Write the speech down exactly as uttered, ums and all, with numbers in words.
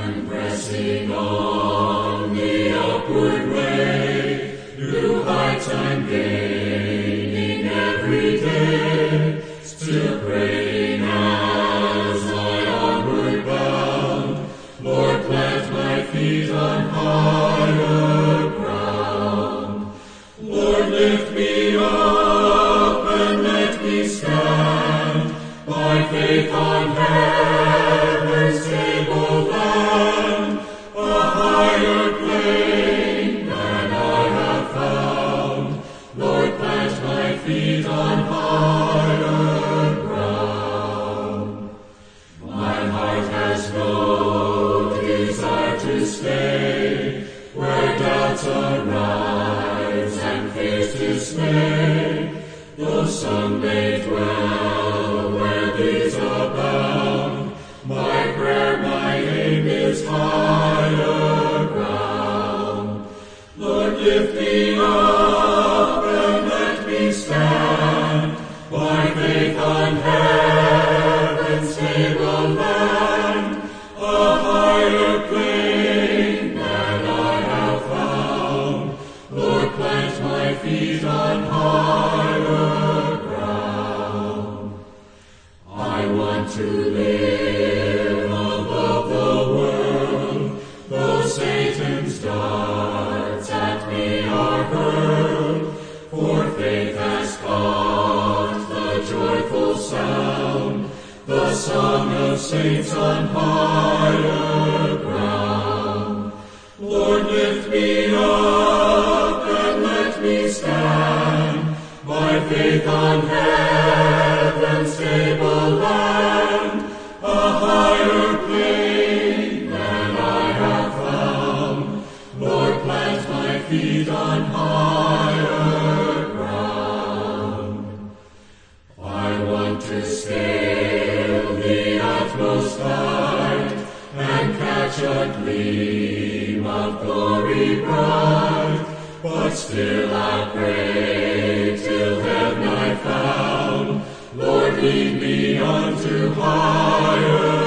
Pressing on the upward way, new heights I'm gaining every day, still praying as I onward bound. Lord, plant my feet on higher ground. Lord, lift me up and let me stand by faith on heaven's table land, a higher plane than I have found. Lord, plant my feet on higher ground. My heart has no desire to stay where doubts arise and fears dismay, though some may dwell where these abound. My prayer, my aim is higher ground. Lord, lift me up and let me stand by faith on heaven's table land, a higher plane than I have found. Lord, plant my feet on higher ground. I want to live above the world, though Satan's darts at me are hurled, for faith has caught the joyful sound, the song of saints on higher ground. Lord, lift me up and let me stand by faith on heaven's table land, a higher plane than I have found. Lord, plant my feet on higher ground. I want to scale the utmost height and catch a gleam of glory bright, but still I'll pray till heaven I found. Lord, lead me on to higher